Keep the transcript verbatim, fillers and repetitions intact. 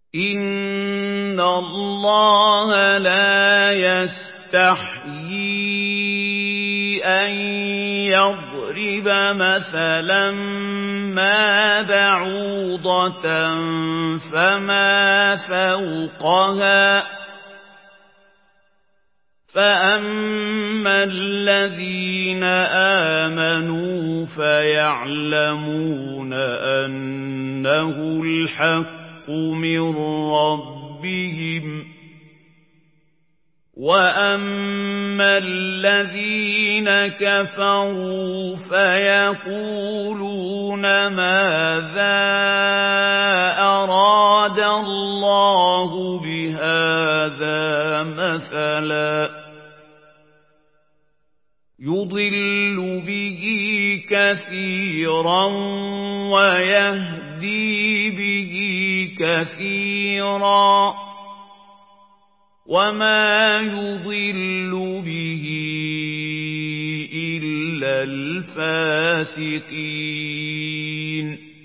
إِنَّ اللَّهَ لَا يَسْتَحْيِي أَن يَضْرِبَ مَثَلًا مَّا بَعُوضَةً فَمَا فَوْقَهَا ۚ فَأَمَّا الَّذِينَ آمَنُوا فَيَعْلَمُونَ أَنَّهُ الْحَقُّ مِن رَّبِّهِمْ ۖ وَأَمَّا الَّذِينَ كَفَرُوا فَيَقُولُونَ مَاذَا أَرَادَ اللَّهُ بِهَٰذَا مَثَلًا ۚ يُضِلُّ بِهِ كَثِيرًا وَيَهْدِي بِهِ كَثِيرًا ۚ وَمَا يُضِلُّ بِهِ إِلَّا الْفَاسِقِينَ